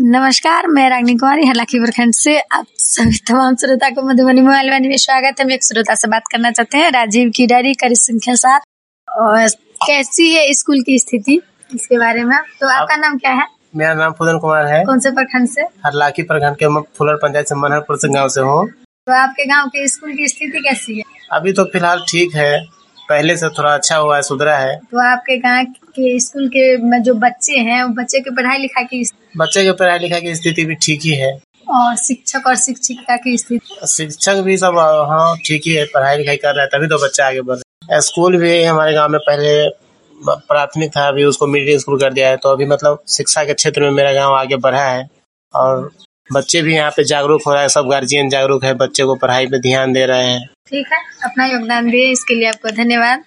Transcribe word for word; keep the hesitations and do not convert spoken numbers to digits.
नमस्कार, मैं रागिनी कुमारी हरलाखी प्रखंड से आप सभी तमाम श्रोता को मधुबनी मोबाइल वाणी में स्वागत है। हम एक श्रोता से बात करना चाहते हैं, राजीव की डायरी कड़ी संख्या सात। और कैसी है स्कूल की स्थिति, इसके बारे में। तो आपका नाम क्या है? मेरा नाम फूलन कुमार है। कौन से प्रखंड से? हरलाखी प्रखंड के फुलर पंचायत से मनहरपुर से गाँव से हूँ। तो आपके गाँव के स्कूल की स्थिति कैसी है? अभी तो फिलहाल ठीक है, पहले से थोड़ा अच्छा हुआ है, सुधरा है। तो आपके गाँव के स्कूल के जो बच्चे हैं, वो बच्चे के पढ़ाई लिखाई की बच्चे के पढ़ाई लिखाई की स्थिति भी ठीक ही है। और शिक्षक और शिक्षिका की स्थिति? शिक्षक भी सब हाँ ठीक ही है, पढ़ाई लिखाई कर रहा है, तभी तो बच्चा आगे बढ़ रहा है। स्कूल भी हमारे गांव में पहले प्राथमिक था, अभी उसको मिडिल स्कूल कर दिया है। तो अभी मतलब शिक्षा के क्षेत्र में मेरा गाँव आगे बढ़ा है और बच्चे भी यहाँ पे जागरूक हो रहा है, सब गार्जियन जागरूक है, बच्चे को पढ़ाई पे ध्यान दे रहे हैं। ठीक है, अपना योगदान दिए, इसके लिए आपको धन्यवाद।